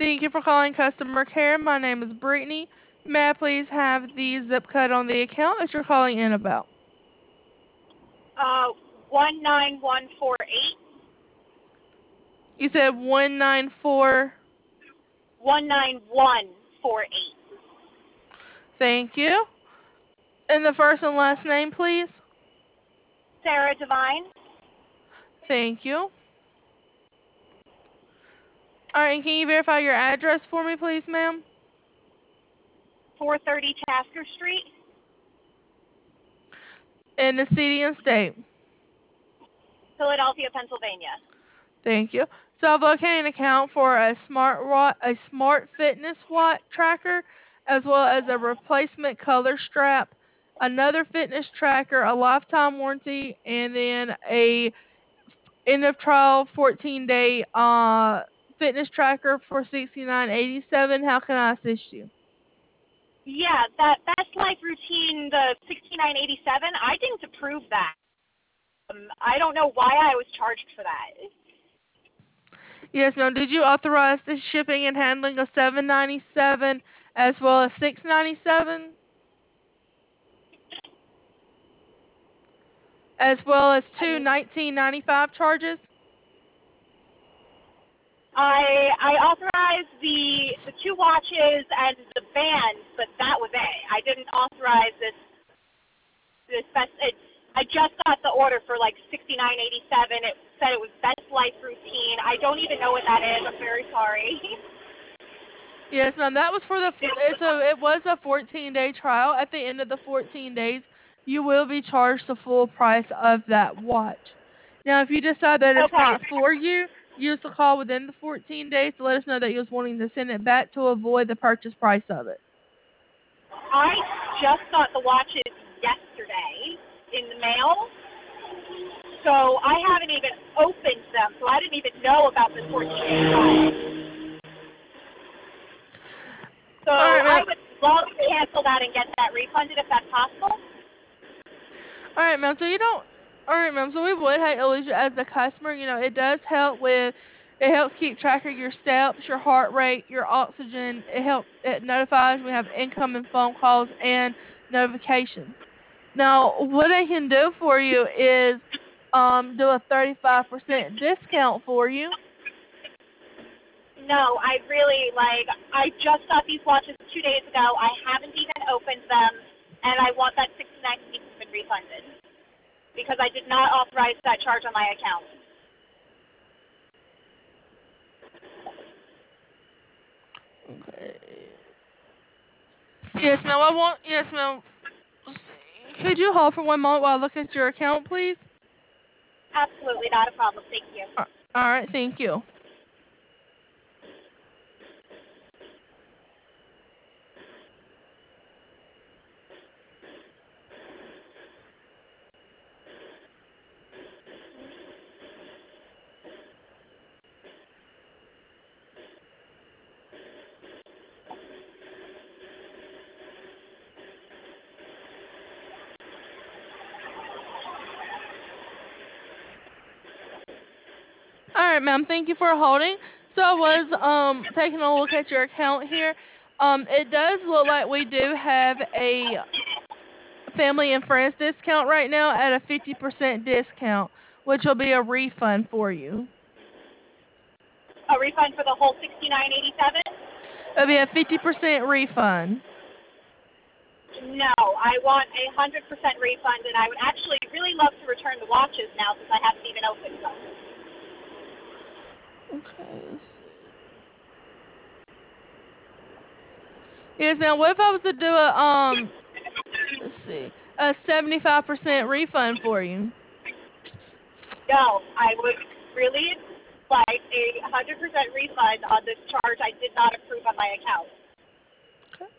Thank you for calling customer care. My name is Brittany. May I please have the zip code on the account that you're calling in about? 19148. You said 194. 19148. Thank you. And the first and last name, please. Sarah Devine. Thank you. All right, and can you verify your address for me, please, ma'am? 430 Tasker Street. And the city and state. Philadelphia, Pennsylvania. Thank you. So I've located an account for a smart fitness watch tracker, as well as a replacement color strap, another fitness tracker, a lifetime warranty, and then a end of trial 14-day fitness tracker for $69.87. How can I assist you? Yeah, that Best Life routine, the 6987. I didn't approve that. I don't know why I was charged for that. Yes, ma'am. Did you authorize the shipping and handling of $7.97 as well as $6.97? As well as two $19.95 charges? I authorized the two watches and the bands, but that was it. I didn't authorize this I just got the order for like $69.87. It said it was Best Life routine. I don't even know what that is. I'm very sorry. Yes, ma'am. That was for it was a 14-day trial. At the end of the 14 days, you will be charged the full price of that watch. Now, if you decide that it's Okay. not for you, use the call within the 14 days to let us know that you was wanting to send it back to avoid the purchase price of it. I just got the watches yesterday in the mail, so I haven't even opened them, so I didn't even know about this 14-day trial. So All right, I ma'am. would love to cancel that and get that refunded if that's possible. All right, ma'am. All right, ma'am. So we would have Alicia as the customer. It does help with. It helps keep track of your steps, your heart rate, your oxygen. It notifies we have incoming phone calls and notifications. Now, what I can do for you is do a 35% discount for you. No, I just got these watches 2 days ago. I haven't even opened them, and I want that $69 refunded because I did not authorize that charge on my account. Okay. Yes, ma'am. Yes, ma'am. Could you hold for one moment while I look at your account, please? Absolutely not a problem. Thank you. All right. Thank you. All right, ma'am. Thank you for holding. So I was taking a look at your account here. It does look like we do have a family and friends discount right now at a 50% discount, which will be a refund for you. A refund for the whole $69.87? It'll be a 50% refund. No, I want a 100% refund, and I would actually really love to return the watches now since I haven't even opened them. Okay, let's see. Yes, ma'am. What if I was to do let's see, a 75% refund for you? No, I would really like a 100% refund on this charge I did not approve on my account. Okay.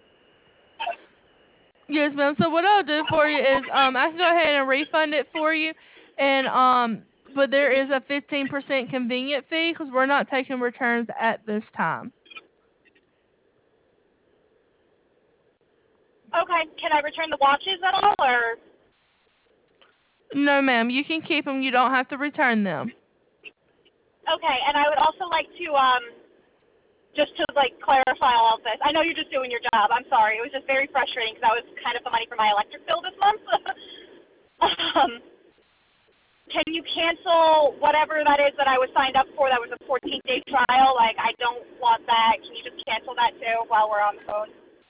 Yes, ma'am. So what I'll do for you is I can go ahead and refund it for you, and but there is a 15% convenient fee because we're not taking returns at this time. Okay, can I return the watches at all, or? No, ma'am. You can keep them. You don't have to return them. Okay, and I would also like to just to like clarify all of this. I know you're just doing your job. I'm sorry. It was just very frustrating because that was kind of the money for my electric bill this month. Can you cancel whatever that is that I was signed up for? That was a 14-day trial. Like, I don't want that. Can you just cancel that too while we're on the phone?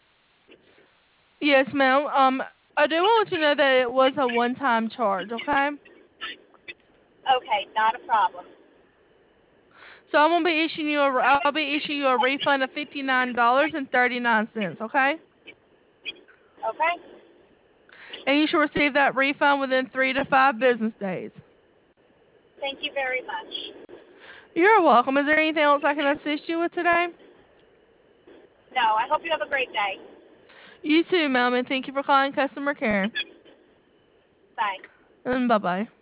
Yes, ma'am. I do want to know that it was a one-time charge, okay? Okay, not a problem. So I'll be issuing you a refund of $59.39, okay? Okay. And you should receive that refund within 3 to 5 business days. Thank you very much. You're welcome. Is there anything else I can assist you with today? No, I hope you have a great day. You too, ma'am, and thank you for calling customer care. Bye. And bye-bye.